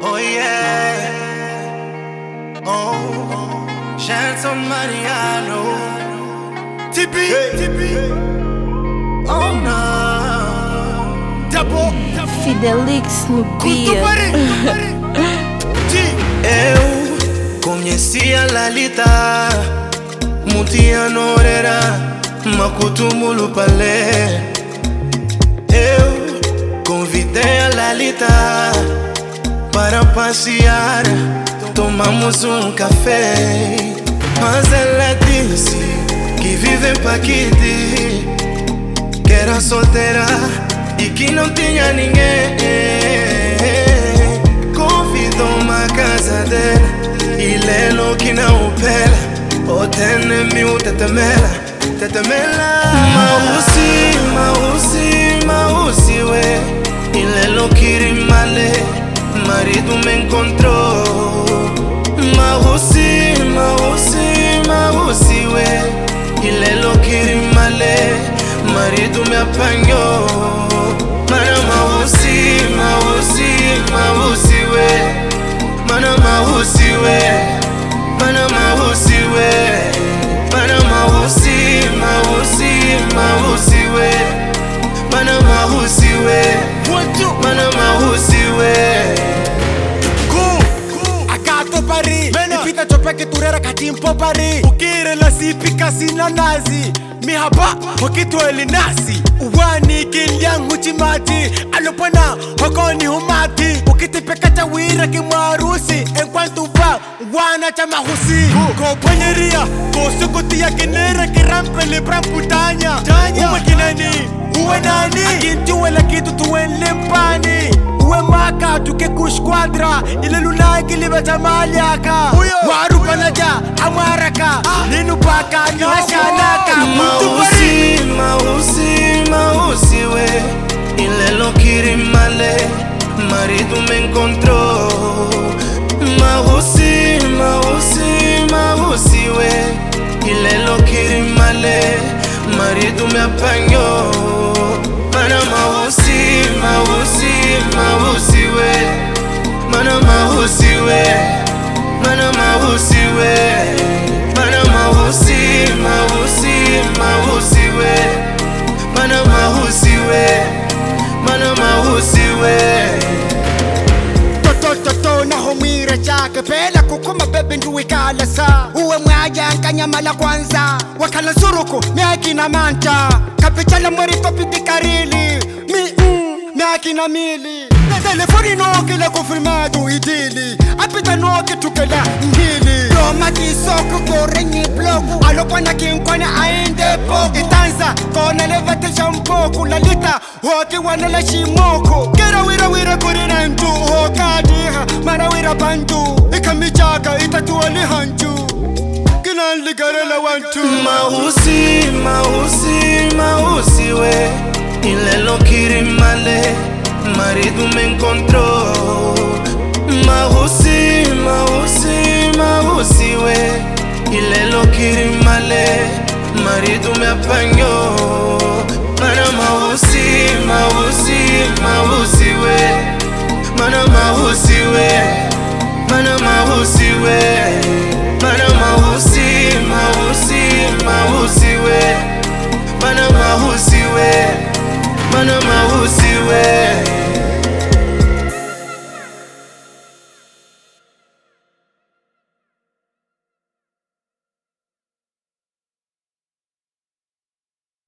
Oh yeah. Oh, Shelton Mariano. TP. Oh no. Fidelix no beat. Eu conheci a Lalita, Mutia Norera, Makutumulu Palé. Eu convidei a Lalita para passear, tomamos café. Mas ela disse que vive em Paquiti, que era solteira e que não tinha ninguém. Convidou-me à casa dela e lelo que não pela. O tenemiu tetemela, tetemela. Mausi, we. E lelo kirimale, marido me encontrou. Mausi, we. E lelo kirimale, marido me apanhou. Mana Mausi, we. Mana Mausi, we. Mana Mausi, we. Mana Mausi, we. Mana Mausi, we. Mana Mausi, we. Akato pari Ipita chopeke turera katimpo pari Ukire la sipika sina nazi Mihaba hokitu elinasi Uwani kiliang huchimati Alupana hokoni humati Ukitipeka chawira kimarusi Enkwantu ba wana chamahusi Ko panyeria Ko sukutia kinera kirampe libram putanya Uwe kinani Uwe nani Akintuwe la kitu tuwen limpani Uwe maka tuke kushkwadra Ile lunaki liba tamaliaka Waru panaja amaraka Ninu baka nyashanaka Mausi, we. Ile lo kirimale, marido me encontró. Mausi, we. Ile lo kirimale, marido me apañó. Mana Mausi, we. Mana Mausi, we. Mana Mausi, we. Mana Mausi, we. Mana Mausi, we. Mana Mausi, we. Toto na humira chake Pela kukuma bebe nduwe kala sa Uwe mwaja nkanyama la kwanza Wakala suruku miaki na manta Kapichala mwari topi dikarili Miaki na mili Telefoni noke la confirmado idili Apita noke tukela ngili Roma kisoko korenyi bloku Alopana kinkwana aende poku Itanza kona levate shampoku Lalita hoki wanala shimoko Kera wira kurina ntu Hokadiha mara wira bantu Ikamichaka itatuwa lihanchu Kina ligarela wantu Mausi, we. Ile lo kirimale, marido me encontró. Mausi, we. Ile lo kirimale, marido me apañó. Mana Mausi, we. Mana Mausi, we. Mana Mausi, we. Mana Mausi, we. Mana Mausi, we. Mana Mausi, we.